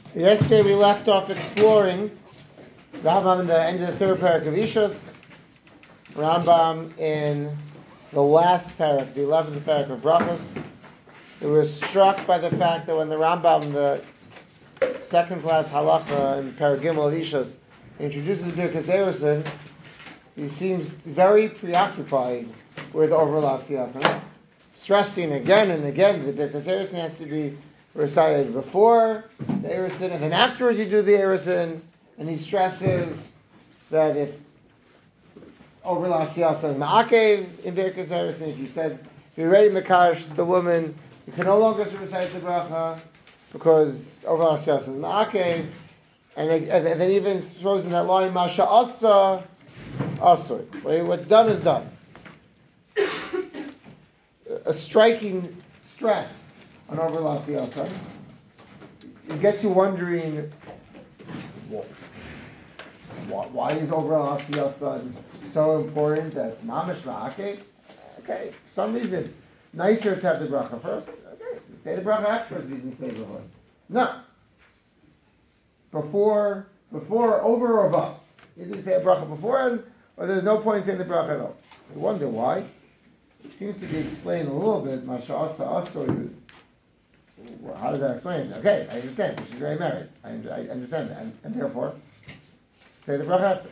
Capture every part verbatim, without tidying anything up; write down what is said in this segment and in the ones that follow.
Yesterday we left off exploring Rambam in the end of the third parak of Ishus, Rambam in the last parak, the eleventh parak of Brachos. We were struck by the fact that when the Rambam, the second class halacha in parak Gimel of Ishus, introduces Birkas Erusin, he seems very preoccupied with overlas yasan, stressing again and again that Birkas Erusin has to be recited before the Erusin, and then afterwards you do the Erusin, and he stresses that if overlas yasan is ma'akev in Birkas Erusin, if you said, if you're ready mekash the woman, you can no longer recite the bracha because overlas yasan is ma'akev, and, and then even throws in that line, Masha asa asur. What's done is done. A striking stress on overlas yasan. It gets you wondering, why, why is overlas yasan so important that mamish la'akeh? Okay, for some reason it's nicer to have the bracha first. Okay, say the bracha afterwards. Reason say the bracha. No. Before, before, over or bust. You didn't say a bracha beforehand, or there's no point in saying the bracha at all. You wonder why. It seems to be explained a little bit. Masha asa asur. How does that explain it? Okay, I understand. She's very married. I, I understand that. And, and therefore, say the bracha after.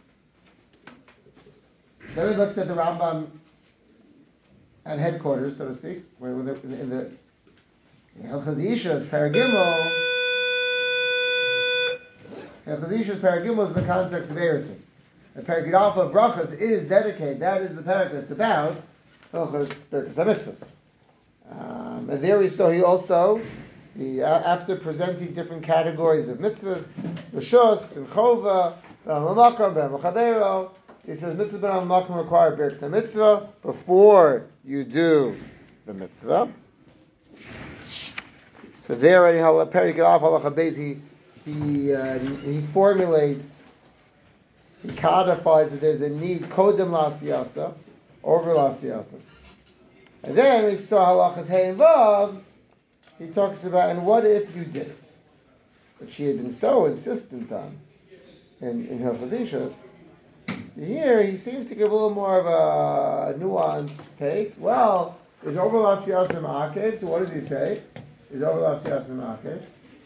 Then we looked at the Rambam at headquarters, so to speak, where in the in the Hilchos Ishus Parag Gimel. Hilchos Ishus Parag Gimel is the context of Erusin. The Parag Alpha of Brachos is dedicated. That is the parak that's about Hilchos Birkas HaMitzvos. Um, and there we saw he also, the, uh, after presenting different categories of mitzvahs, Rishos and Chova, Ben Makom, Ben Chavero, he says mitzvah Ben Makom require Birkas HaMitzvah before you do the mitzvah. So there already, Perik Alaf Halacha Beis, he he, uh, he formulates, he codifies that there's a need Kodem L'Asiyasa, over L'Asiyasa. And then we saw halachas hey and vav. He talks about, and what if you didn't? Which he had been so insistent on in in Hilchos Ishus. Here he seems to give a little more of a nuanced take. Well, is overlas yasan ma'akev? So what does he say? Is overlas yasan ma'akev?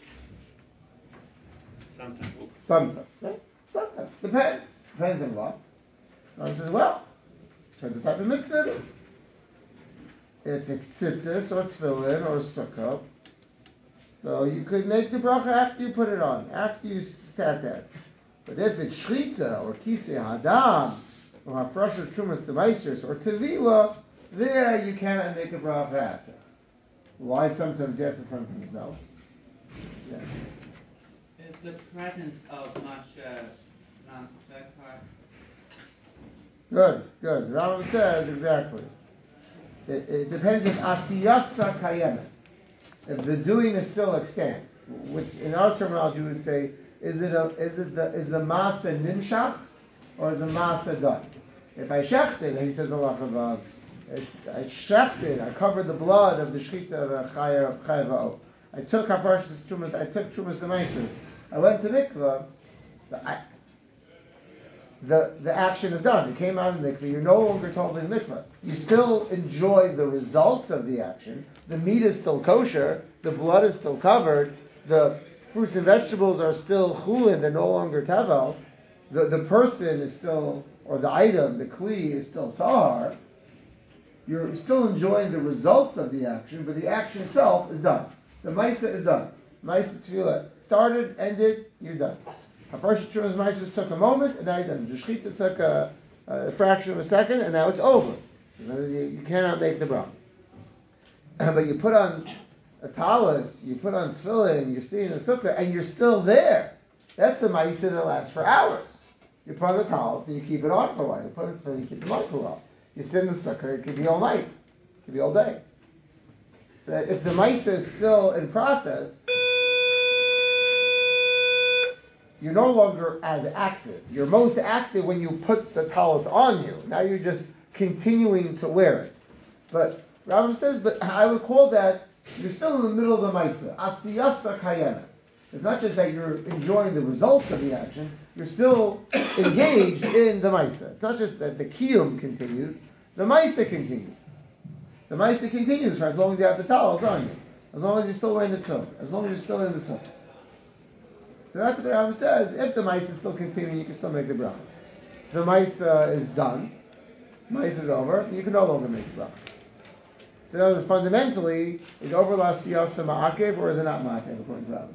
Sometimes. Sometimes. Right? Sometimes. Depends. Depends on what. And he says, well, depends what type of mitzvah it is. If it's tzitzis or tefillin or sukkah, so you could make the bracha after you put it on, after you sat there. But if it's shrita or kisei hadam or hafrashat trumas semaisers or tevila, there you cannot make a bracha after. Why sometimes yes and sometimes no? Yeah. It's the presence of much uh, non-shekar. Good, good. The Rambam says exactly. It, it depends if asiyasa kayemes, if the doing is still extant, which in our terminology we would say, is it a is it the is the masa nimshach or is the masa done? If I shechted, and he says Allah Chavav, I shechted, I covered the blood of the shechita of a chayer of chayva'o. I took hafarshas trumas, I took trumas semaisers. I went to mikvah. The, I, The, the action is done. It came out of the mikveh. You're no longer totally in the mikveh. You still enjoy the results of the action. The meat is still kosher. The blood is still covered. The fruits and vegetables are still chulin. They're no longer tavel. The, the person is still, or the item, the kli is still tahar. You're still enjoying the results of the action, but the action itself is done. The maisa is done. Maisa tefillah started, ended, you're done. A first Trumas Maisers took a moment, and now you're done. The Shechita took a, a fraction of a second, and now it's over. You, know, you, you cannot make the bracha. But you put on a talis, you put on tefillin, you're seeing a sukkah, and you're still there. That's the Maisa that lasts for hours. You put on the talis, and you keep it on for a while. You put it, you keep it on for a while. You sit in the sukkah, it could be all night. It could be all day. So if the Maisa is still in process, you're no longer as active. You're most active when you put the talis on you. Now you're just continuing to wear it. But Rambam says, but I would call that, you're still in the middle of the Maisa. Asiyasa kayemes. It's not just that you're enjoying the results of the action, you're still engaged in the Maisa. It's not just that the Kiyum continues, the Maisa continues. The Maisa continues for as long as you have the towels on you. As long as you're still wearing the tefillin. As long as you're still in the sun. So that's what the Rambam says. If the Maisa is still continuing, you can still make the bracha. If the Maisa is done, Maisa is over, you can no longer make the bracha. So in other words, fundamentally, is over la siyasa ma'akev or is it not ma'akev according to Rambam?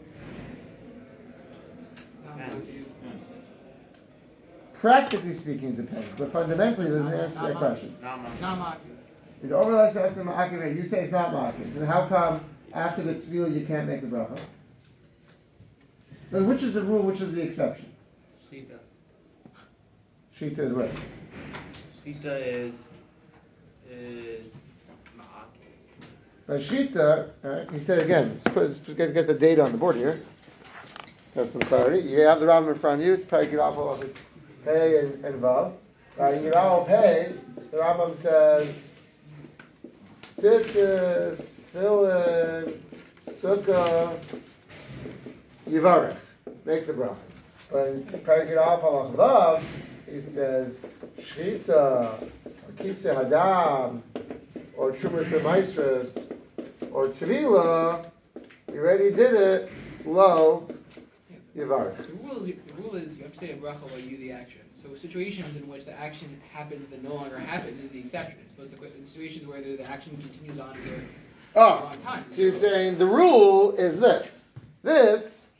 Practically speaking, it depends. But fundamentally, there's an answer to that question. Not ma'akev. Is over la siyasa ma'akev? You say it's not ma'akev. So then how come after the tefillah you can't make the bracha? But which is the rule? Which is the exception? Shita. Shita is what? Shita is is ma'akev. By Shita, right, he said again, let's, put, let's get, get the data on the board here. Let's have some clarity. You have the Rambam in front of you. It's Perek Yudalef of his Pei and, and Vav. Right, in Yudalef Pei, the Rambam says, Tzitzis, Tefillin, Sukkah, Yivarech. Make the bracha. But in Perek Yudalef of Vav, he says, Shchita, or Kisei Hadam, or Trumas Maestras, or Tvila, you already did it, lo, Yivarech. The rule is, the rule is you have to say a bracha while you do the action. So situations in which the action happens that no longer happens is the exception. It's supposed to in situations where the action continues on for oh, a long time. So you're saying the rule is this. This,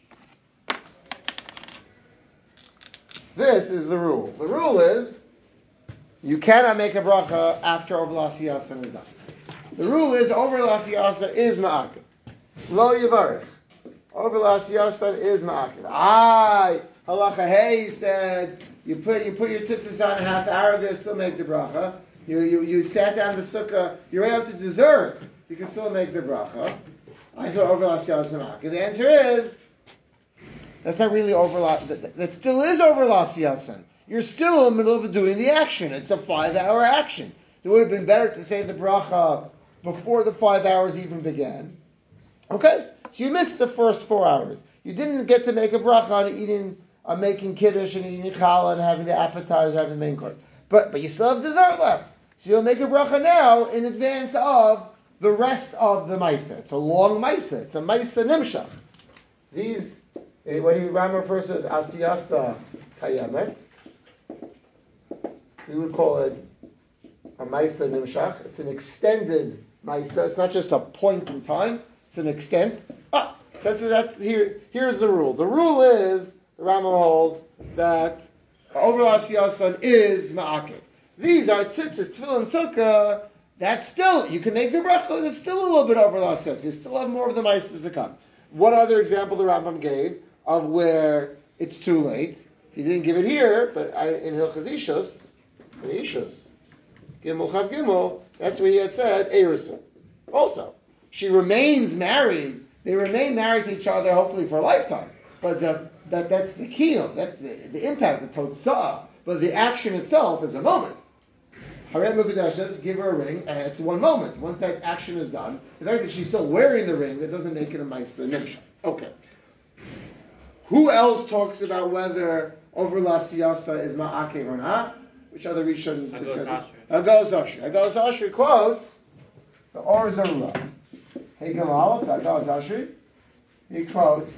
this is the rule. The rule is you cannot make a bracha after Overla Siyasa is done. The rule is Overla Siyasa is ma'akev. Lo Yivarech. Overla Siyasa is ma'akev. Ah, halacha hey said you put you put your tzitzis on a half hour ago, still make the bracha. You you you sat down the sukkah. You're able to dessert. You can still make the bracha. I thought Overla Siyasa ma'akev. The answer is that's not really Overla. That, that still is Overla Siyasa. You're still in the middle of doing the action. It's a five-hour action. It would have been better to say the bracha before the five hours even began. Okay, so you missed the first four hours. You didn't get to make a bracha on eating, on making kiddush and eating challah and having the appetizer, having the main course. But but you still have dessert left. So you'll make a bracha now in advance of the rest of the maisa. It's a long maisa. It's a maisa nimshach. These, what he Ram refers to as asiyasa kayemes. We would call it a Maisa Nimshach. It's an extended Maisa. It's not just a point in time. It's an extent. Ah, that's, that's here. Here's the rule. The rule is the Rambam holds that Overla Siyasa is Ma'akev. These are tzitzis, tefillin, sukkah. That's still you can make the bracha. There's still a little bit Overla Siyasa. You still have more of the Maisa to come. What other example the Rambam gave of where it's too late? He didn't give it here, but I, in Hilchos Ishus. Ishus. Gimel Chav Gimel, that's where he had said, Erusin. Also, she remains married. They remain married to each other, hopefully for a lifetime. But the, that, that's the kiyum, that's the, the impact, the totzah. But the action itself is a moment. Harem Mukadesh says, give her a ring, and it's one moment. Once that action is done, the fact that she's still wearing the ring, that doesn't make it a Maisa Nimshah. Okay. Who else talks about whether Overla Siyasa is Ma'akev or not? Which other Rishon discusses? Agos Ashri. Agos Ashri quotes the Or Zarua. Hegel Aleph, Agos Ashri. He quotes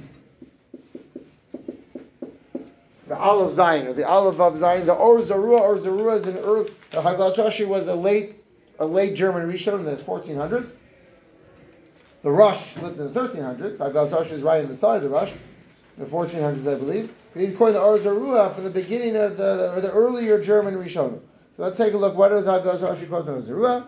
the Aleph Zion, or the Aleph of Zion, the Or Zarua. Or Zarua is an early. The Agos Ashri was a late, a late German Rishon in the fourteen hundreds. The Rush lived in the thirteen hundreds. Agos Ashri is right in the side of the Rush, in the fourteen hundreds, I believe. He's quoting the Or Zarua from the beginning of the, or the earlier German Rishonim. So let's take a look. What does Agos Ashri quote the Or Zarua?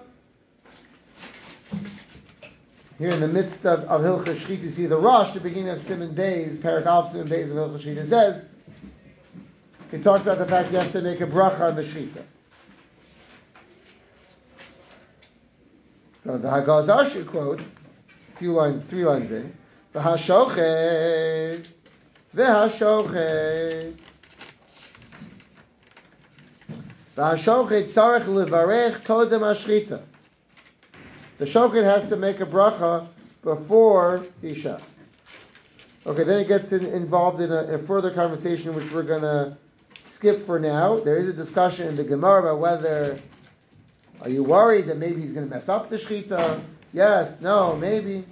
Here in the midst of, of Hilchos Shchita, you see the Rush, the beginning of Siman Days, Perek Aleph Siman Days of Hilchos Shchita, says, he talks about the fact you have to make a bracha on the Shchita. So the Agos Ashri quotes, a few lines, three lines in, the Hashochet, V'hashochet. V'hashochet tzarech levarech kodem hashchita. The shochet has to make a bracha before Isha. Okay, then it gets in, involved in a, a further conversation which we're going to skip for now. There is a discussion in the Gemara about whether, are you worried that maybe he's going to mess up the shechita? Yes, no, maybe.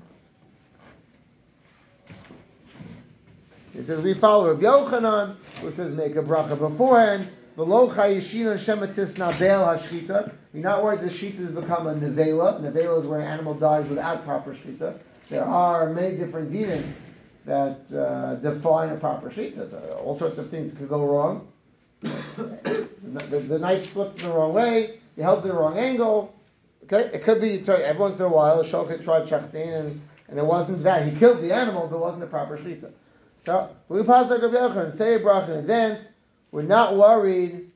It says we follow Rabbi Yochanan, who says make a bracha beforehand. V'lo chayishinan shematis nabel hashchita. You're not worried the shechita has become a nevela. Nevela is where an animal dies without proper shechita. There are many different dinim that uh, define a proper shechita. So all sorts of things could go wrong. the, the, the knife slipped the wrong way. You held the wrong angle. Okay, it could be every once in a while a shochet tried shechtin and and it wasn't that he killed the animal, but it wasn't a proper shechita. So we pass like Rabbi Yochanan, say a bracha in advance. We're not worried.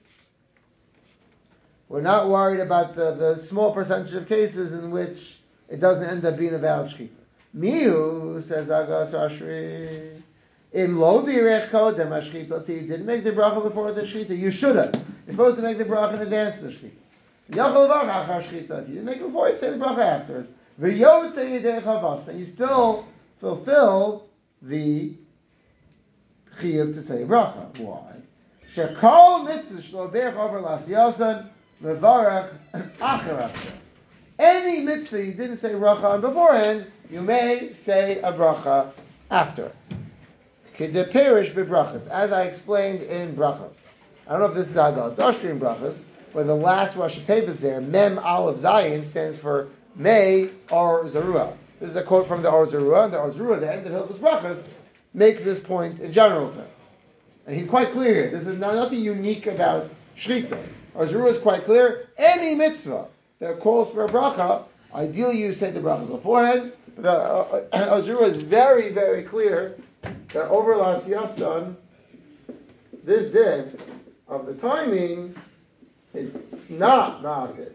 We're not worried about the, the small percentage of cases in which it doesn't end up being a valid shechita. Miu says Agas Ashri. In lo birech kodem hashchita. Let's say you didn't make the bracha before the shechita. You should have. You're supposed to make the bracha in advance of the shechita. Yachol levarach achar shechita. If you didn't make it before, you say the bracha afterwards. V'yotze yedei chavas. And you still fulfill the chiyuv to say bracha. Why? Shekol mitzvah shlo berach over lasiyasan levarach achar. Any mitzvah you didn't say bracha on beforehand, you may say a bracha afterwards. K'de perish bebrachas, as I explained in brachos. I don't know if this is Agas Ashri in brachos, but the last Rosh Tevis there, Mem Aleph Zayin, stands for May Or Zarua. This is a quote from the Or Zarua, and the Or Zarua, the end of Hilchos Brachos, makes this point in general terms. And he's quite clear here. This is not, nothing unique about Shechita. Or Zarua is quite clear. Any mitzvah that calls for a bracha, ideally you say the bracha beforehand. But the uh, Or Zarua is very, very clear that over Las Yasan, this din of the timing is not ma'akid.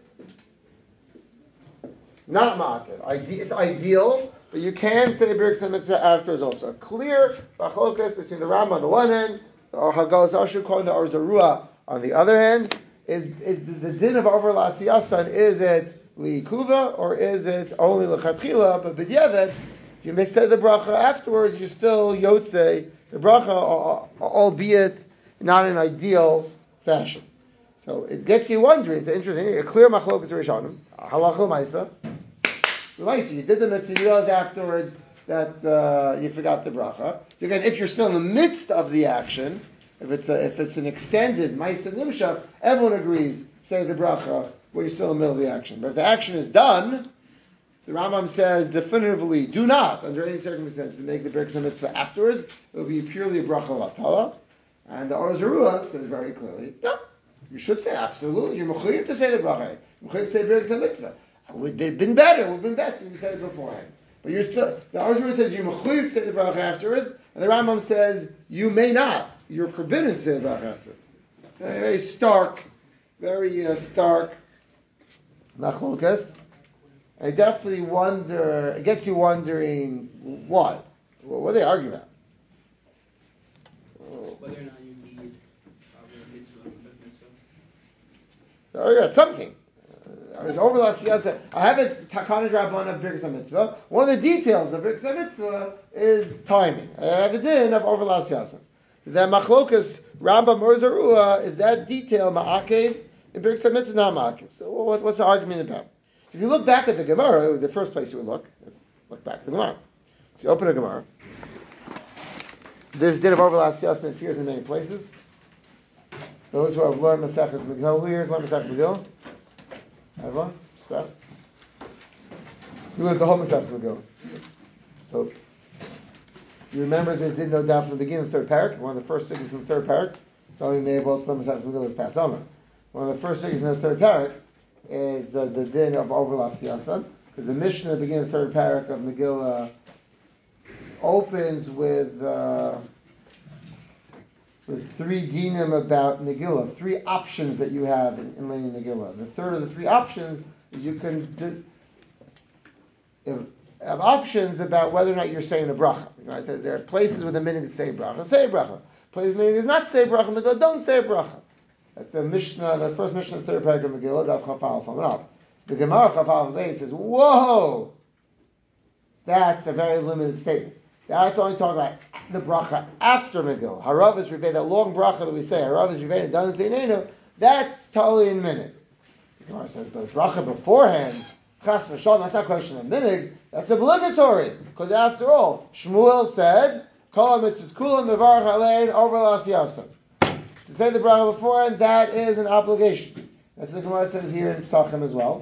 Not ma'akid. Ide- it's ideal, but you can say Birkas HaMitzvah afterwards also. A clear machlokas between the Rambam on the one hand, or Haggadah Zashu quoting the Or Zarua on the other hand, is, is the, the din of over Las Yasan, is it li'ikuva, or is it only l'chatchila, but b'diavad, if you may say the bracha afterwards, you're still yotze the bracha, albeit not in ideal fashion. So it gets you wondering. It's interesting. A clear machlokas rishonim. Halacha l'maisa. L'maisa, you did the mitzvah. You realized afterwards that uh, you forgot the bracha. So again, if you're still in the midst of the action, if it's a, if it's an extended maisa nimshach, everyone agrees say the bracha when you're still in the middle of the action. But if the action is done, the Rambam says definitively, do not, under any circumstances, make the Birkas HaMitzvah afterwards. It will be purely a bracha latala. And the Or Zarua says very clearly, no, you should say absolutely. You're mechuyev to say the bracha. You're mechuyev to say Birkas HaMitzvah. It would have been better. It would have been best if you said it beforehand. But you're still, the Or Zarua says you're mechuyev to say the bracha afterwards, and the Rambam says you may not. You're forbidden to say the bracha afterwards. Very, very stark, very uh, stark machlokas. I definitely wonder, it gets you wondering, what? What do they argue about? Whether or not you need probably a mitzvah, a mitzvah. They argue about something. Uh, there's over last year, I have a Takana Rabban of Birkas HaMitzvah. One of the details of Birkas HaMitzvah is timing. I have a din of over last year. So that machlokas, Rambam Or Zarua, is that detail ma'akev, in Birkas HaMitzvah not ma'akev. So what, what's the argument about? So if you look back at the Gemara, it was the first place you would look. Let's look back at the Gemara. So you open a Gemara. This din of overlast Yasin appears in many places. Those who have learned Maseches Megillah, who here has learned Maseches Megillah? Everyone? Stop. You learned the whole Maseches Megillah. So you remember the din no doubt from the beginning of the third parak, one of the first signals in the third parak. Some of you may have also learned Maseches Megillah this past summer. One of the first signals in the third parak is uh, the din of overlap siyasan, because the Mishnah at the beginning of the third parak of Megillah opens with uh, with three dinim about Megillah, three options that you have in, in learning Megillah. The third of the three options is you can do, have, have options about whether or not you're saying a bracha. You know, it says there are places where the minhag is say bracha, say a bracha. Places where the minhag is not say bracha, Megillah, don't say a bracha. That's the Mishnah, the first Mishnah, the third paragraph of Megillah, Daf Chafal from up. The Gemara Chafal Vei says, "Whoa, that's a very limited statement. That's only talking about the bracha after Megillah. Harav is Rivei, that long bracha that we say, Harav is Rivei, doesn't say Nenu, that's totally in minute. The Gemara says, but bracha beforehand, Chas v'shalom, that's not a question of minig, that's obligatory. Because after all, Shmuel said, Kol ha-mitzvahs kulam mevarach alein over l'asiyasam. To say the bracha beforehand, that is an obligation. That's what the Gemara says here in Psachim as well.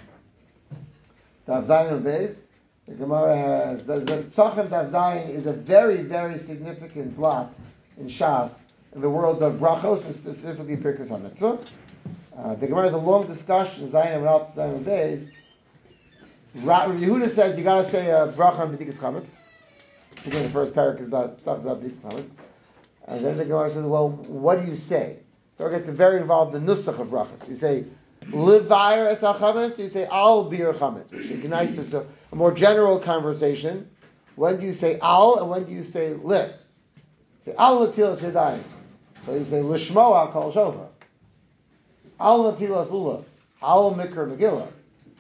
Tav Zayin and Beis. The Gemara has, the, the Psachim Tav Zayin is a very, very significant blot in Shas, in the world of brachos, and specifically Pirkei HaMitzvah. Uh, the Gemara has a long discussion, Zayin and Rav Zayin and Beis. Rabbi Yehuda says you got to say a bracha on B'dikas Chametz. Again, the first parak is about stuff about B'dikas Chametz. And then the Gemara says, well, what do you say? So it gets very involved in the nusach of brachas. You say, Livayr es ha-chametz, you say, al bir chametz, which ignites a, a more general conversation. When do you say al, and when do you say li? Say, al natilas yadayim. So you say, lishmoa kol shofar. Al natilas lulav. Al mikra megillah.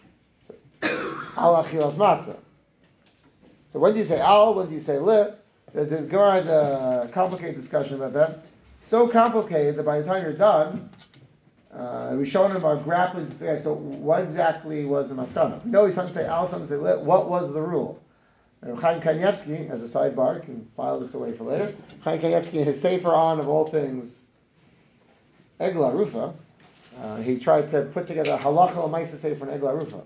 Al achilas matzah. So when do you say al, when do you say li? So there's Gemara has a complicated discussion about that. So complicated that by the time you're done, uh, we shown him our grappling to figure out, so what exactly was the maskana? We know he's some say al, some say lit. What was the rule? And Chaim Kanievsky, as a sidebar, can file this away for later. Chaim Kanievsky, his sefer on, of all things, Egla Rufa, uh, he tried to put together a halacha l'maisa sefer in Egla Rufa.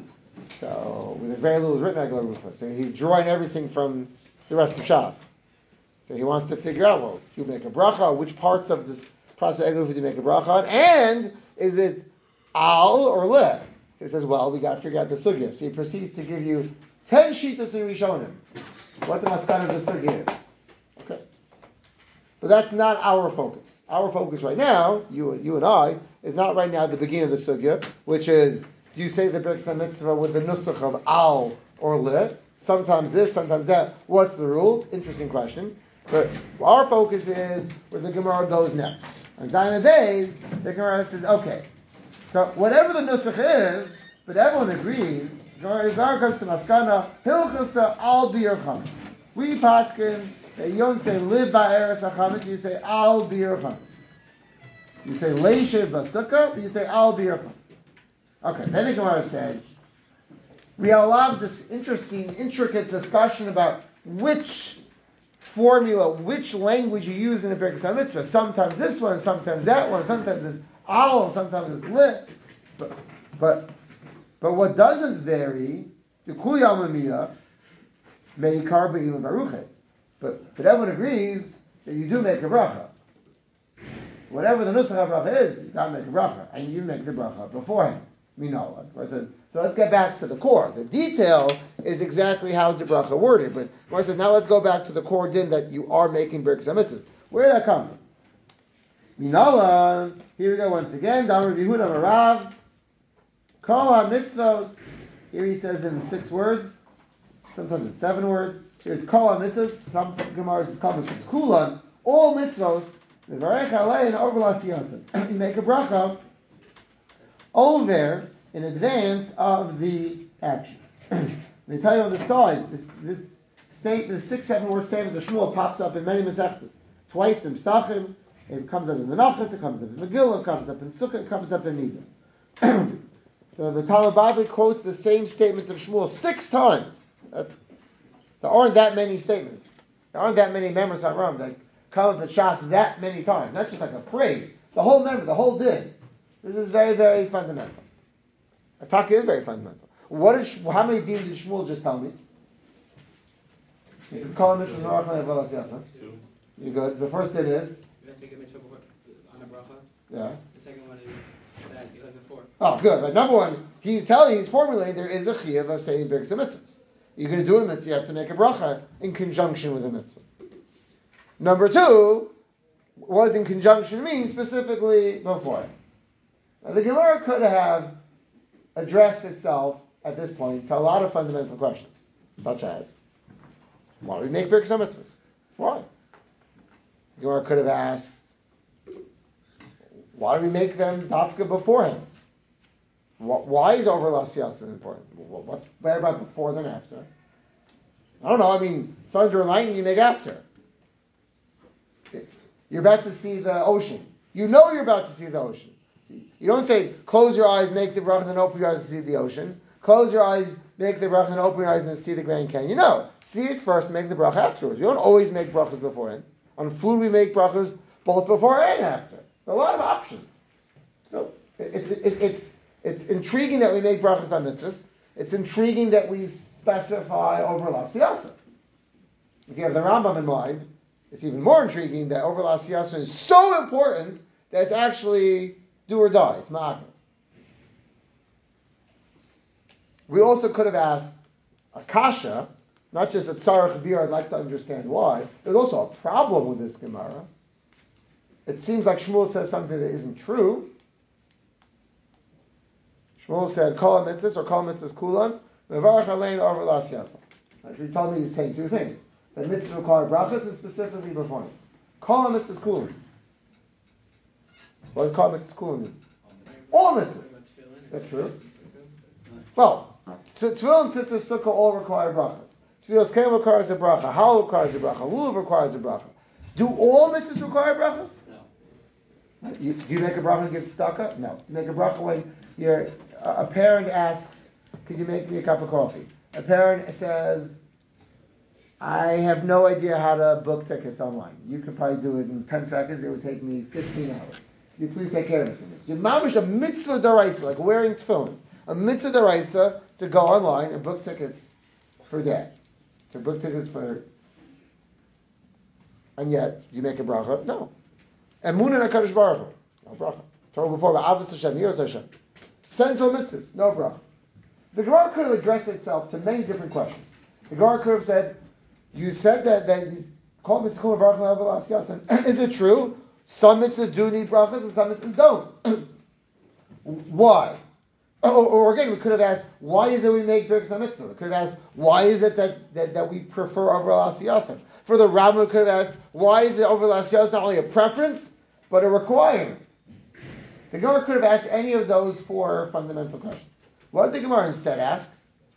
So, with very little was written in Egla Rufa. So he's drawing everything from the rest of Shas. So he wants to figure out, well, you make a bracha, which parts of this process of Egla Rufa do you make a bracha on, and is it al or le? So he says, well, we got to figure out the sugya. So he proceeds to give you ten shitas in Rishonim, what the maskana of the sugya is. Okay. But that's not our focus. Our focus right now, you, you and I, is not right now at the beginning of the sugya, which is, do you say the Birkas HaMitzvah with the nusach of al or le? Sometimes this, sometimes that. What's the rule? Interesting question. But our focus is where the Gemara goes next. On Zayin Beis, the Gemara says, okay, so whatever the nusach is, but everyone agrees, the Gemara comes to Maskana, Hilchasa al bir chametz. We paskin that you don't say live by eres chametz, you say al bir chametz. You say leishiv basukah, but you say al bir chametz. Okay, then the Gemara says, we have a lot of this interesting, intricate discussion about which formula, which language you use in a Birkas HaMitzvah. Sometimes this one, sometimes that one, sometimes it's al, sometimes it's lit. But, but, but what doesn't vary, the Kuli Almamiyah, Meikar Be'ilim Baruchet. But, but everyone agrees that you do make a bracha. Whatever the nusach of bracha is, you gotta make a bracha. And you make the bracha beforehand. We know it. Says, so let's get back to the core. The detail is exactly how the bracha worded. But Gemara says, now let's go back to the core din that you are making Birkas HaMitzvahs. Where did that come from? Minala, here we go once again. Damar Yehuda Marav. Kol HaMitzvos. Here he says in six words. Sometimes it's seven words. Here's Kol HaMitzvos. Some Gemaras it's called Kulan. All mitzvos. Mevarech alein over l'asiyasam. You make a bracha over in advance of the action. They tell you on the side, this, this statement, the six, seven word statement of Shmuel pops up in many Masechtas. Twice in Psachim, it comes up in Menachos, it comes up in Megillah, it comes up in Sukkah, it comes up in Nida. So the Talmud Bavli quotes the same statement of Shmuel six times. That's, there aren't that many statements. There aren't that many members on Ram that come up at Shas that many times. Not just like a phrase. The whole member, the whole din. This is very, very fundamental. Ataka is very fundamental. What did, how many dins did Shmuel just tell me? He said, "Kol mitzvah norach le'nevel asiyasa." You good? The first din is? You have to make a mitzvah before, on a bracha. Yeah. The second one is that you like before. Oh, good. Right. Number one, he's telling, he's formulating there is a chiyuv of saying Birkas HaMitzvahs. You're going to do a mitzvah, you have to make a bracha in conjunction with a mitzvah. Number two, was in conjunction means specifically before. Now, the Gemara could have addressed itself at this point to a lot of fundamental questions, such as, why do we make Birkas HaMitzvahs? Why? The Gemara could have asked, why do we make them dafka beforehand? Why is over l'asiyasa important? What, what, what about before than after? I don't know. I mean, thunder and lightning you make after. You're about to see the ocean. You know you're about to see the ocean. You don't say, close your eyes, make the bracha, and then open your eyes to see the ocean. Close your eyes, make the bracha, and then open your eyes and see the Grand Canyon. You know, see it first and make the bracha afterwards. You don't always make brachas beforehand. On food we make brachas both before and after. There are a lot of options. So it's, it, it's, it's intriguing that we make brachas on mitzvahs. It's intriguing that we specify over l'asiyasa. If you have the Rambam in mind, it's even more intriguing that over l'asiyasa is so important that it's actually do or die. It's ma'akev. We also could have asked a kasha, not just a tzarech v'ir, I'd like to understand why. There's also a problem with this Gemara. It seems like Shmuel says something that isn't true. Shmuel said, kol mitzvahs or kol mitzvahs kulan, mevarach alein over l'asiyasa. He told me he's saying two things. That mitzvahs require brachas and specifically before it. Kol mitzvahs kulan. What does kol mitzvahs kulan mean? All mitzvahs. That's true. Well, tefillin and tzitzis sukkah all require brachas. Tefillas kem requires a bracha. Halal requires a bracha. Lulav requires a bracha. Do all mitzvahs require brachas? No. You, do you make a bracha and give tzedakah? No. You make a bracha when you're, a parent asks, could you make me a cup of coffee? A parent says, I have no idea how to book tickets online. You could probably do it in ten seconds. It would take me fifteen hours. You please take care of it for me. So you're mamish a mitzvah daraisa, like wearing tefillin. A mitzvah daraisa to go online and book tickets for dad. To book tickets for... And yet, you make a bracha? No. And Emunah in HaKadosh Baruch Hu. No bracha. Told before, Avos Hashem, Yiras Hashem. Central mitzvahs, no bracha. The Gemara could have addressed itself to many different questions. The Gemara could have said, you said that, that you call mitzvah kol bracha level asiyas. Is it true? Some mitzvahs do need brachas and some mitzvahs don't. Why? Or, or again, we could have asked, why is it we make Birkas HaMitzvah? We could have asked, why is it that, that, that we prefer over L'Asiyasa? For the Rambam, we could have asked, why is it over L'Asiyasa not only a preference, but a requirement? The Gemara could have asked any of those four fundamental questions. What did the Gemara instead ask?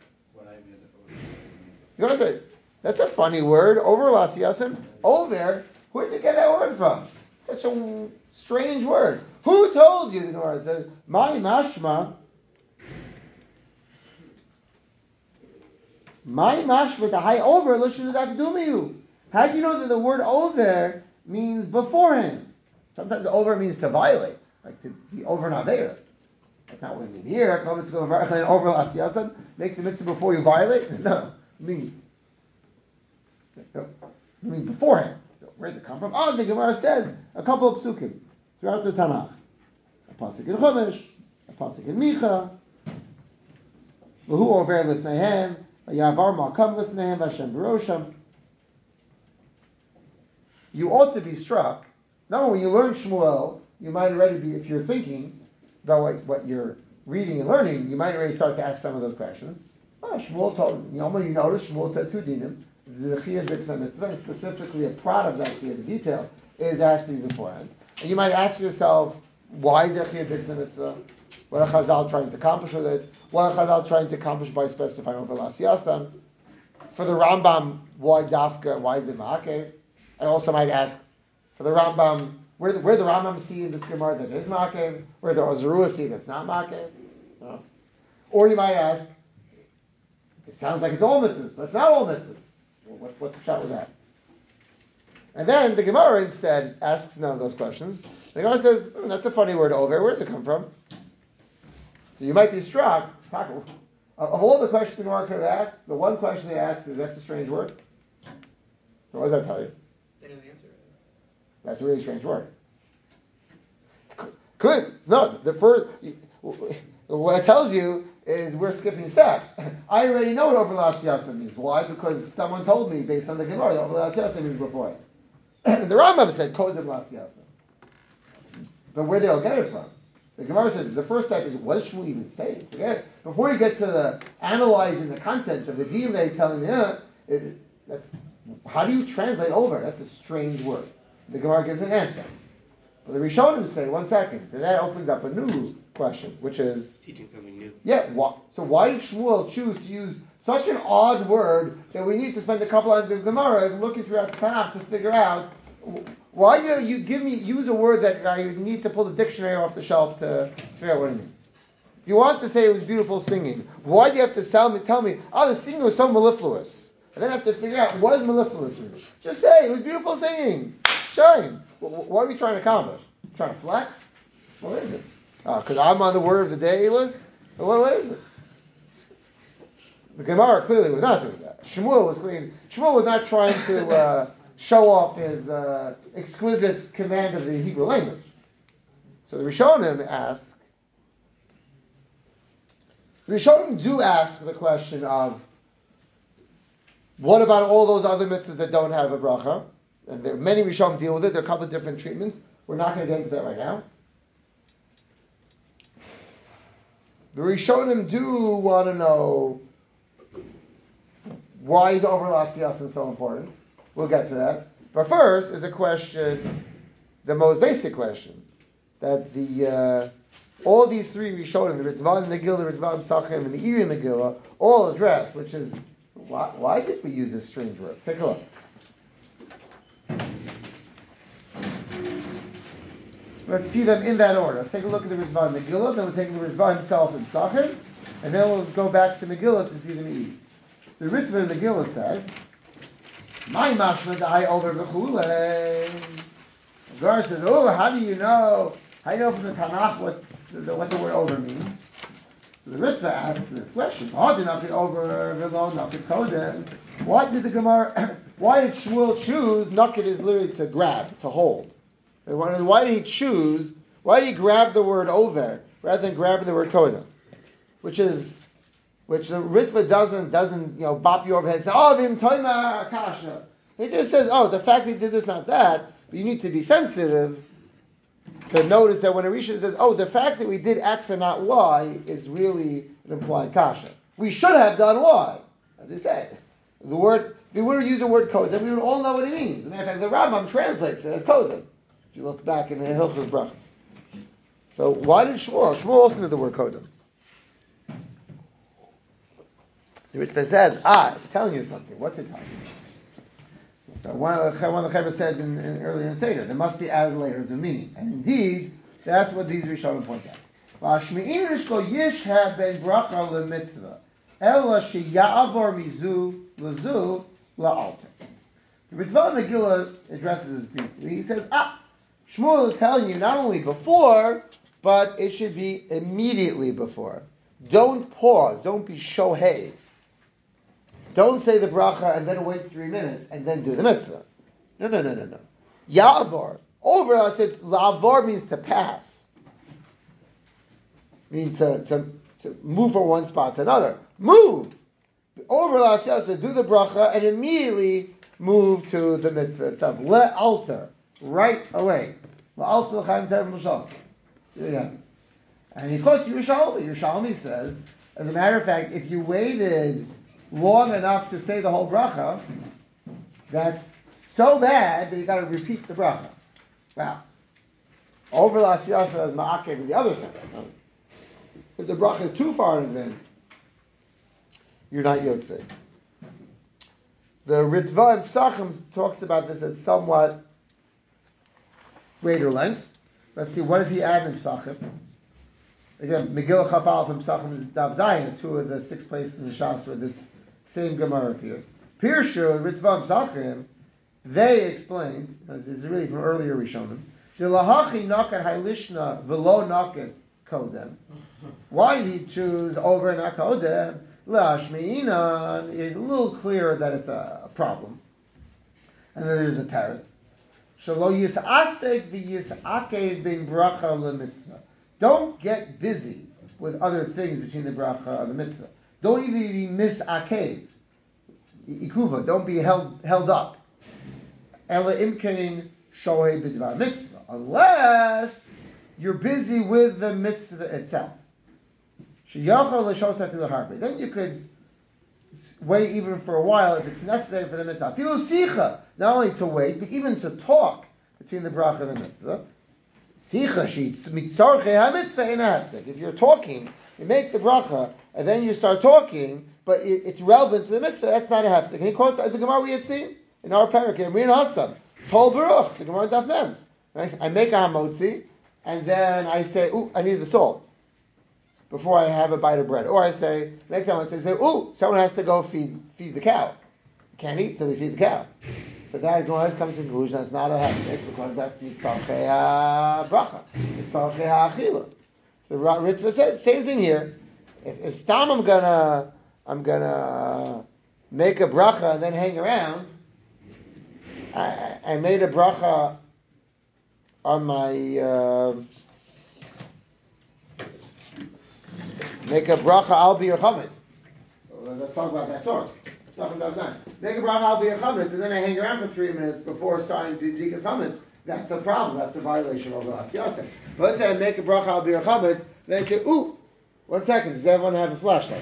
The Gemara said, that's a funny word, over L'Asiyasa. Over, where did you get that word from? Such a strange word. Who told you? The Gemara says, my mashma. My mashma the high over l'shenudak. How do you know that the word over means beforehand? Sometimes over means to violate, like to be over an aveira. That's not what we mean here. Over l'asiyasan, make the mitzvah before you violate. No, I mean, I mean beforehand. So where did it come from? Oh, the Gemara says a couple of psukim throughout the Tanakh. A pasuk in Chumash, a pasuk in Micha. V'hu over l'fneihem. You ought to be struck. Not when you learn Shmuel, you might already be, if you're thinking about what, what you're reading and learning, you might already start to ask some of those questions. Oh, Shmuel told you, know, you notice Shmuel said two dinim. The chiyuv b'tzah mitzvah, and specifically a product of that chiyuv, the detail, is asked to you beforehand. And you might ask yourself, why is there chiyuv b'tzah mitzvah? What are Chazal trying to accomplish with it? What are Chazal trying to accomplish by specifying over l'asiyasan? For the Rambam, why dafka? Why is it ma'akev? I also might ask, for the Rambam, where the, where the Rambam see in this Gemara that is ma'akev? Where the Ozerua see that's not ma'akev? No. Or you might ask, it sounds like it's all mitzvahs, but it's not all mitzvahs. Well, what, what's the shot with that? And then the Gemara instead asks none of those questions. The Gemara says, hmm, that's a funny word, over. Where does it come from? So you might be struck, of all the questions the Gemara could have asked, the one question they asked is, that's a strange word. So what does that tell you? They didn't answer it. That's a really strange word. Good. No, the first, what it tells you is we're skipping steps. I already know what over l'asiyasa means. Why? Because someone told me, based on the Gemara, that over l'asiyasa means before. The Rambam said, kodim l'asiyasa. But where they all get it from? The Gemara says the first step is, what does Shmuel even say? Forget it. Before you get to the analyzing the content of the diyum that he's telling me, uh, it, that, how do you translate over? That's a strange word. The Gemara gives an answer. But the Rishonim say, one second, so that opens up a new question, which is teaching something new. Yeah, why, so why did Shmuel choose to use such an odd word that we need to spend a couple lines of Gemara looking throughout the Tanakh to figure out why do you give me use a word that I need to pull the dictionary off the shelf to figure out what it means? If you want to say it was beautiful singing, why do you have to tell me, tell me, oh, the singing was so mellifluous? And then I have to figure out what is mellifluous mean? Just say it was beautiful singing. Shine. What are we trying to accomplish? Trying to flex? What is this? Because uh, I'm on the word of the day list? What, what is this? The Gemara clearly was not doing that. Shmuel was clean. Shmuel was not trying to uh, show off his uh, exquisite command of the Hebrew language. So the Rishonim ask, the Rishonim do ask the question of, what about all those other mitzvahs that don't have a bracha? And there are many Rishonim deal with it. There are a couple of different treatments. We're not going to get into that right now. The Rishonim do want to know why is over l'asiyas so important. We'll get to that. But first is a question, the most basic question, that the uh, all these three Rishonim, the Ritva Megillah, the Ritva Psachim, and the Iri Megillah, all address, which is why, why did we use this strange word? Take a look. Let's see them in that order. Let's take a look at the Ritva Megillah, then we'll take the Ritva himself in Psachim, and then we'll go back to Megillah to see the Me'i. The Ritva Megillah says, "My mashma da'ai over v'chulei." The Gemara says, "Oh, how do you know? How do you know from the Tanakh what the, what the word over means?" So the Ritva asks this question: "How did not over v'lo naked kodem?" Why did the Gemara? Why did Shmuel choose naked is literally to grab, to hold? Why did he choose? Why did he grab the word over rather than grabbing the word kodem? Which is, which the Ritva doesn't doesn't you know bop you over the head and say, "Oh, vim toima kasha." It just says, "Oh, the fact that he did this, not that." But you need to be sensitive to notice that when a Rishon says, "Oh, the fact that we did X and not Y," is really an implied kasha. We should have done Y, as we said. The word, if we would have used the word kodem, we would all know what it means. As a matter of fact, the Rambam translates it as kodem. If you look back in the Hilchos Brachos. So why did Shmuel? Shmuel also knew the word kodem. The Ritva says, ah, it's telling you something. What's it telling you? So one of the, one of the Chaver said in, in, earlier in Seder, there must be added layers of meaning. And indeed, that's what these Rishonim point out. V'ashmi'in rishko yishha ben bracha lemitzvah, ela sheya'avor mizu lezu la'alter. The Ritva Megillah addresses this briefly. He says, ah, Shmuel is telling you not only before, but it should be immediately before. Don't pause. Don't be shohei. Don't say the bracha and then wait three minutes and then do the mitzvah. No, no, no, no, no. Ya'avor. Over, I said, la'avor means to pass. Means to, to, to move from one spot to another. Move. Over, la'asiyasa, do the bracha and immediately move to the mitzvah itself. Le'alter. Right away. Le'alter l'chaim tev l'shalom. Yeah. And he quotes Yerushalmi. Yerushalmi says, as a matter of fact, if you waited long enough to say the whole bracha, that's so bad that you got to repeat the bracha. Wow. Over l'asiyasa as ma'akev in the other sense. If the bracha is too far in advance, you're not yotzei. The Ritva and Psachim talks about this at somewhat greater length. Let's see, what does he add in Psachim? Again, Megillah Chafal from Psachim is Dav Zayin, two of the six places in Shas where this same Gemara appears. Pirshu, Ritva and Psachim, they explained, this is really from earlier Rishonim, the Lahachi Nakat Hailishna Velo Nakat Kodem. Why did he choose over and not Kodem? Lashmi'inan is a little clearer that it's a problem. And then there's a teretz. Shalo yis'asek v'yis'akev bin bracha lemitzvah. Don't get busy with other things between the bracha and the mitzvah. Don't even be mis'akev. Ikuva. Don't be held held up. Ela imkein shohei b'dvar mitzvah. Unless you're busy with the mitzvah itself. Then you could wait even for a while if it's necessary for the mitzvah. Not only to wait, but even to talk between the bracha and the mitzvah. If you're talking, you make the bracha, and then you start talking, but it's relevant to the mitzvah, that's not a hefsek. And he quotes the Gemara we had seen in our parakeh, Mir Hassam, Tol Baruch, the Gemara Daf Mem. Right? I make a hamotzi, and then I say, ooh, I need the salt before I have a bite of bread. Or I say, make that one, I say, ooh, someone has to go feed feed the cow. Can't eat till we feed the cow. So that Gemara comes to the conclusion that's not a hefsek because that's mitzarchei bracha, mitzarchei achila. So Ritva says same thing here. If, if stam I'm gonna I'm gonna make a bracha and then hang around, I, I made a bracha on my uh, make a bracha al bi chametz. Let's talk about that source. Make a bracha al bi chametz, and then I hang around for three minutes before starting to do dikas chametz. That's a problem. That's a violation of the asiyaseh. But let's say I make a bracha al bi chametz, then I say, ooh, one second, does everyone have a flashlight?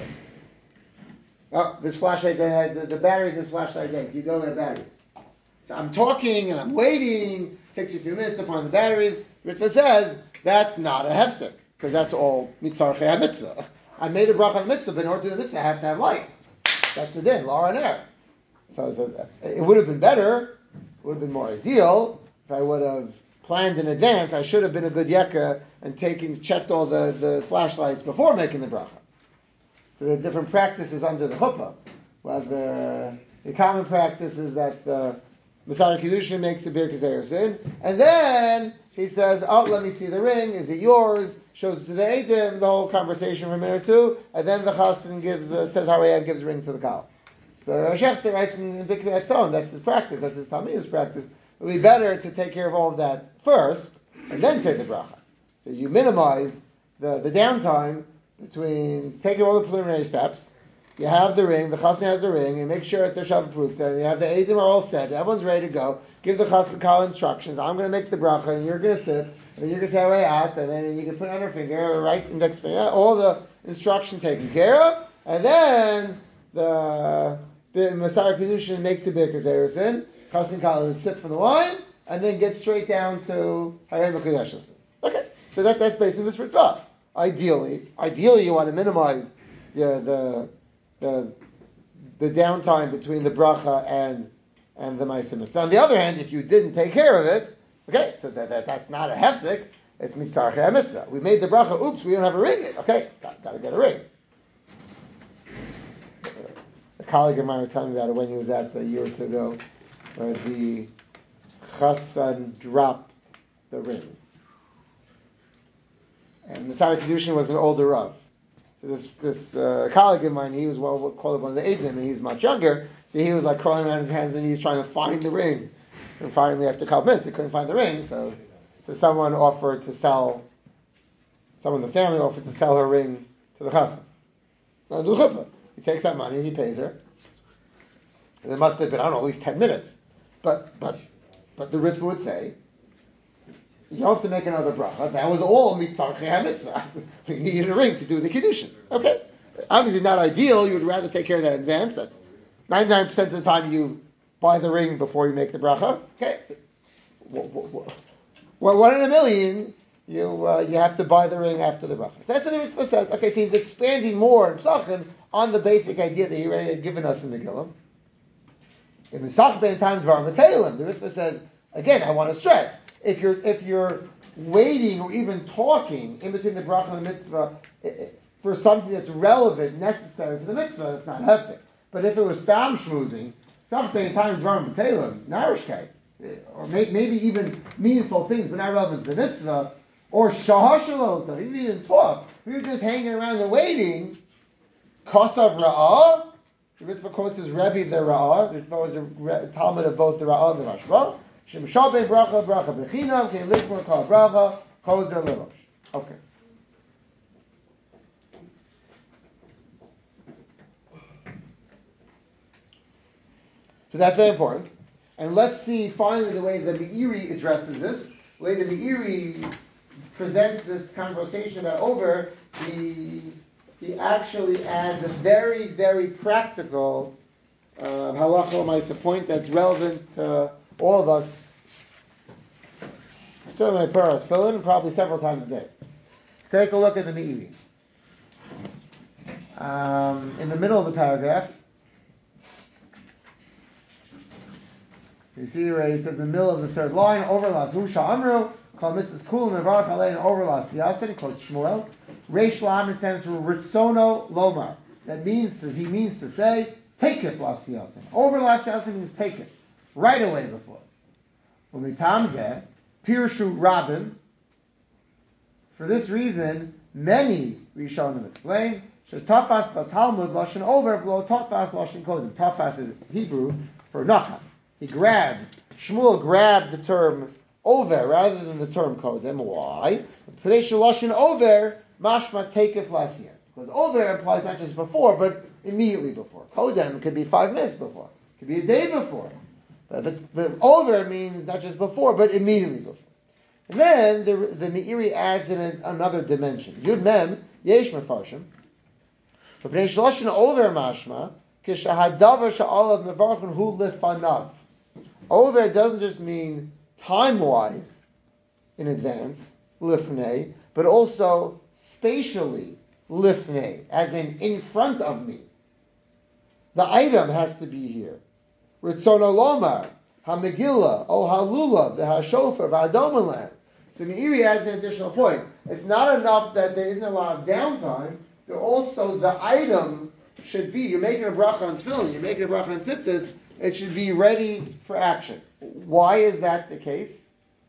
Oh, this flashlight, they had the, the batteries in the flashlight dead. Do you go get batteries? So I'm talking and I'm waiting. Takes you a few minutes to find the batteries. Ritva says that's not a hefsek because that's all mitzarchei mitzvah. I made a bracha on the mitzvah, but in order to do the mitzvah, I have to have light. That's the din, law and air. So, so it would have been better. It would have been more ideal if I would have planned in advance. I should have been a good yekka and taken checked all the, the flashlights before making the bracha. So there are different practices under the chuppah. Whether the common practice is that the Masada Kiddushin makes the Birkas Eresin, and then he says, oh, let me see the ring, is it yours? Shows it to the Eidim, the whole conversation for a minute or two, and then the Chassan gives, uh, says Harayah gives a ring to the Kal. So Shechter writes in, in Bikri Atzon, that's his practice, that's his Talmid's practice. It would be better to take care of all of that first, and then say the bracha. So you minimize the, the downtime between taking all the preliminary steps. You have the ring, the chassan has the ring, and make sure it's a shavapukta, and you have the eidim are all set, everyone's ready to go. Give the chassan Kal instructions. I'm going to make the bracha, and you're going to sit, and you're going to say way out, and then you can put it on your finger, right index finger, all the instruction taken care of, and then the Masar Kedushin makes the Birkas Eresin, chassan Kal is sip from the wine, and then get straight down to Harei Mekadesh. Okay, so that, that's basically this ritual. Ideally, ideally you want to minimize the the the, the downtime between the bracha and and the ma'aseh mitzvah. On the other hand, if you didn't take care of it, okay, so that, that that's not a hefsek, it's mitzarchei mitzvah. We made the bracha, oops, we don't have a ring yet. Okay, got, got to get a ring. A colleague of mine was telling me about it when he was at a year or two ago, where the chassan dropped the ring. And Masada Kedushin was an older Rav. So this this uh, colleague of mine, he was well called one of the Eidim, and he's much younger. So he was like crawling around his hands and knees trying to find the ring. And finally, after a couple minutes, he couldn't find the ring. So, so someone offered to sell, someone in the family offered to sell her ring to the chassan. No, to the chuppah. He takes that money, he pays her. And it must have been, I don't know, at least ten minutes. But but but the Ritva would say, you don't have to make another bracha. That was all mitzarchei hamitzvah. You needed a ring to do the kiddushin. Okay, obviously not ideal. You would rather take care of that in advance. That's ninety-nine percent of the time you buy the ring before you make the bracha. Okay, well, one in a million you uh, you have to buy the ring after the bracha. So that's what the Ritva says. Okay, so he's expanding more in Pesachim on the basic idea that he already had given us in Megillah. In Mesach ben times var Matelim, the Ritva says again. I want to stress. If you're if you're waiting or even talking in between the bracha and the mitzvah for something that's relevant, necessary for the mitzvah, it's not hefsek. But if it was stam shmuzing, something time drum b'telim, narishkeit, or may, maybe even meaningful things but not relevant to the mitzvah, or shahashalot, even didn't talk, we were just hanging around and waiting. Kosav ra'ah, the Ritva quotes his Rebbe the Ra'ah. The Ritva was a Talmud of both the Ra'ah and the Rashba. Shem Shabbe bracha bracha bechinam kein likmur kol bracha chozer lelosh. Okay. So that's very important. And let's see finally the way the Meiri addresses this. The way the Meiri presents this conversation about over, he, he actually adds a very, very practical uh, halacha l'maisa point that's relevant to all of us certainly put on tefillin, probably several times a day. Take a look at the Meiri. Um, in the middle of the paragraph, you see where he says in the middle of the third line, over Lazu Sha'amru, called Mitzvahs Kulim Mevarach Alein over Lasiyasin, called Shmuel. Reish La'amr stands for Ritzono Lomar. That means to, he means to say, take it Lasiyasin. Over Lasiyasin means take it. Right away before. Umitamzeh, Pirshu Rabim. For this reason, many Rishonim explain, Shetafas Batalmud Lashon over V'lo Tafas Lashon Kodim. Tafas is Hebrew for Nachaf. He grabbed, Shmuel grabbed the term over rather than the term Kodim. Why? Lashon over, mashma takef lasiyan. Because over implies not just before, but immediately before. Kodem could be five minutes before. It could be a day before. But, but, but over means not just before, but immediately before. And then the, the Meiri adds in an, another dimension. Yud Mem, Yesh Mefarshim. B'nei Shloshin over mashma, k'shahadavar sha'alav mevarchun hu lifanav. Over doesn't just mean time-wise in advance, lifnei, but also spatially, lifnei, as in in front of me. The item has to be here. Ritzono lomar, ha-megillah, o ha-lulav, the ha-shofar, ha-domelam. So Meiri adds an additional point. It's not enough that there isn't a lot of downtime, there also the item should be, you're making a bracha on tefillin, you're making a bracha on tzitzis, it should be ready for action. Why is that the case?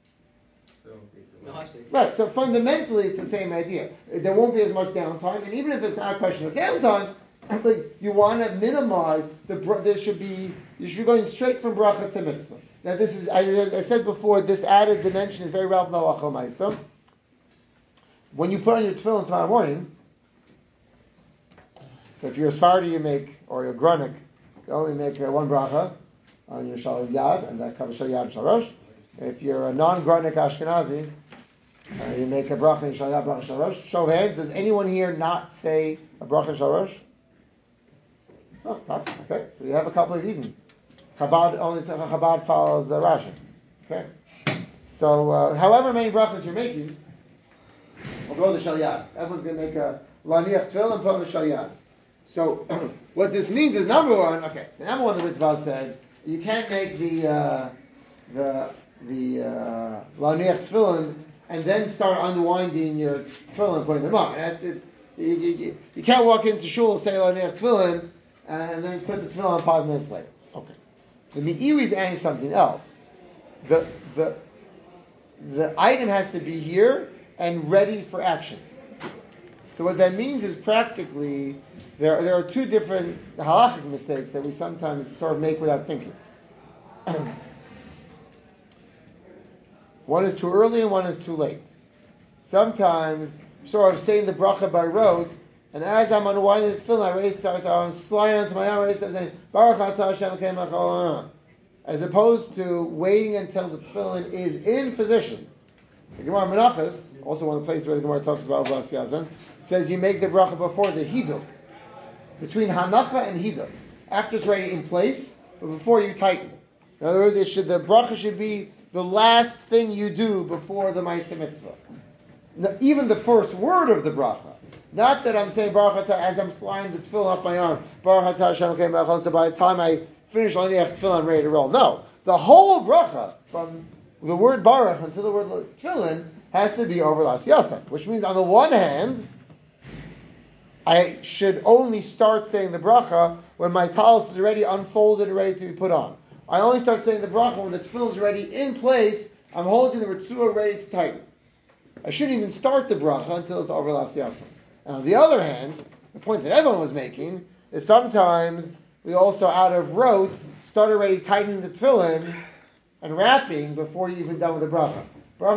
Right, so fundamentally it's the same idea. There won't be as much downtime, and even if it's not a question of downtime, you want to minimize the. There should be you should be going straight from bracha to mitzvah. Now this is I, I said before. This added dimension is very relevant to halacha ma'isa. When you put on your tefillin tomorrow morning, so if you're a Sephardi, you make or you're Grunic, you only make uh, one bracha on your shal yad, and that covers shal yad and shal rosh. If you're a non-Grunic Ashkenazi, uh, you make a bracha in shal yad, bracha shal rosh. Show of hands. Does anyone here not say a bracha in shal rosh? Oh, tough. Okay, so you have a couple of Eden. Chabad only Chabad follows the Rashi. Okay, so uh, however many brachas you're making, we'll go to the shal yad. Everyone's going to make a laniach tefillin and put on the shal yad. So what this means is number one. Okay, so number one, the Ritva said you can't make the uh, the the uh, laniach tefillin and then start unwinding your tefillin and putting them up. You, you, you can't walk into shul and say laniach tefillin and then put the tefillin on five minutes later. Okay. The Meiri is adding something else. The the the item has to be here and ready for action. So what that means is practically there there are two different halachic mistakes that we sometimes sort of make without thinking. One is too early and one is too late. Sometimes sort of saying the bracha by rote, and as I'm unwinding the tefillin, I raise stars, I'm sliding onto my arm, I raise stars, saying, Baruch atah Hashem Elokeinu melech haolam. As opposed to waiting until the tefillin is in position. The Gemara Menachos, also one of the places where the Gemara talks about Avlas Yazan, says you make the bracha before the hiduk. Between hanacha and hiduk. After it's ready in place, but before you tighten. In other words, it should, the bracha should be the last thing you do before the Ma'aseh Mitzvah. Now, even the first word of the bracha. Not that I'm saying Baruch Atah as I'm sliding the tefillin up my arm. Baruch Atah Hashem Elokeinu melech haolam. So by the time I finish laniach tefillin, I'm ready to roll. No, the whole bracha from the word Baruch until the word tefillin has to be over Las Yasek, which means on the one hand, I should only start saying the bracha when my talis is already unfolded and ready to be put on. I only start saying the bracha when the tefillin is already in place. I'm holding the ritzua ready to tighten. I shouldn't even start the bracha until it's over Las Yasek. And on the other hand, the point that everyone was making is sometimes we also, out of rote, start already tightening the tefillin and wrapping before you're even done with the bracha.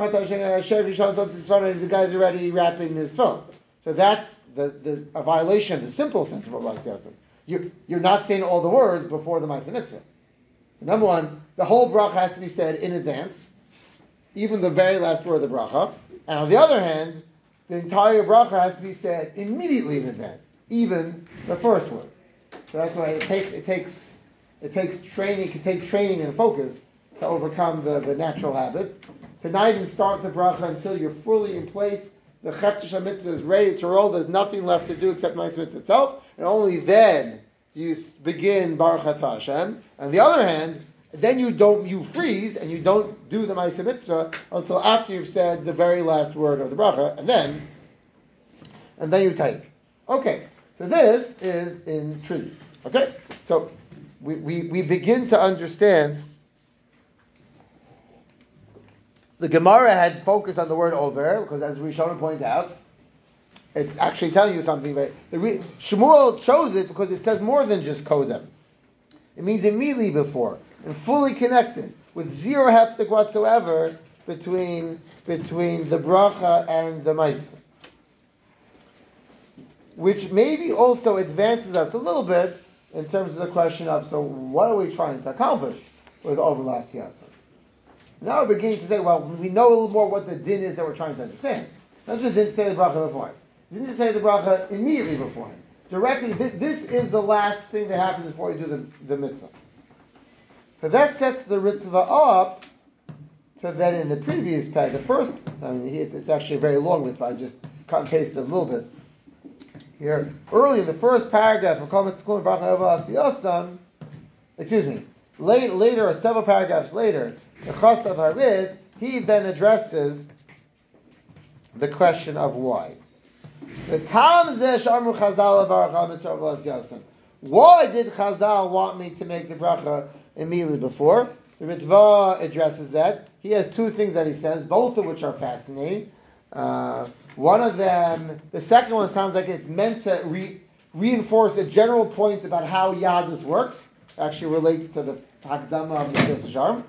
The guy's already wrapping his tefillin. So that's the, the a violation of the simple sense of what Rashi says. You, you're not saying all the words before the Ma'aseh Mitzvah. So number one, the whole bracha has to be said in advance, even the very last word of the bracha. And on the other hand, the entire bracha has to be said immediately in advance, even the first word. So that's why it takes it takes it takes training. It can take training and focus to overcome the, the natural habit. to not even start the bracha until you're fully in place. The Cheftush mitzvah is ready to roll. There's nothing left to do except Ma'aseh mitzvah itself, and only then do you begin Baruch Atah Hashem. On the other hand, then you don't you freeze and you don't do the Ma'aseh mitzvah until after you've said the very last word of the bracha, and then and then you take. Okay, so this is in treaty. Okay, so we, we, we begin to understand. The Gemara had focused on the word over, because as Rishon pointed out, it's actually telling you something. Right? The re- Shmuel chose it because it says more than just kodem. It means immediately before, and fully connected, with zero hapstick whatsoever between, between the bracha and the ma'aseh. Which maybe also advances us a little bit in terms of the question of, so what are we trying to accomplish with over l'asiyasa? Now we're beginning to say, well, we know a little more what the din is that we're trying to understand. Not just didn't say the bracha before. Didn't say the bracha immediately before. Directly, this, this is the last thing that happens before you do the, the mitzvah. So that sets the mitzvah up so that in the previous paragraph, the first, I mean, it's actually a very long mitzvah, I just cut and pasted a little bit. Here, early in the first paragraph of Kol Mitzvah Bracha Over Asiyasan, excuse me, later, later, or several paragraphs later, the Chasav Harid, he then addresses the question of why. The Tam Zeh Shamru Chazal Baruch Al Mitzvah Over Asiyasan. Why did Chazal want me to make the bracha immediately before? The Ritva addresses that. He has two things that he says, both of which are fascinating. Uh, one of them, the second one sounds like it's meant to re- reinforce a general point about how Yadus works. Actually relates to the Hakdama of Mesilas Yesharim.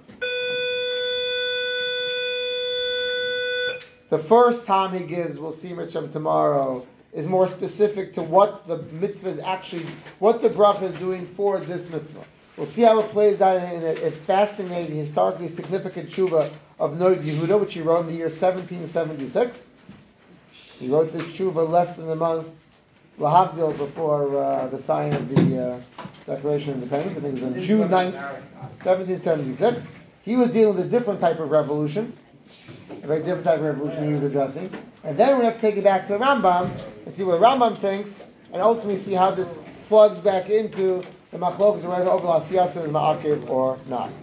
The first time he gives, we'll see Mitzvah tomorrow, is more specific to what the mitzvah is actually, what the bracha is doing for this mitzvah. We'll see how it plays out in a, a fascinating, historically significant tshuva of Noid Yehuda, which he wrote in the year seventeen seventy-six. He wrote this tshuva less than a month, lahavdil, before uh, the sign of the uh, Declaration of Independence. I think it was on June ninth, seventeen seventy-six. He was dealing with a different type of revolution, a very different type of revolution he was addressing. And then we have to take it back to the Rambam and see what Rambam thinks, and ultimately see how this plugs back into the machlokas, whether over l'asiyasa is ma'akiv or not.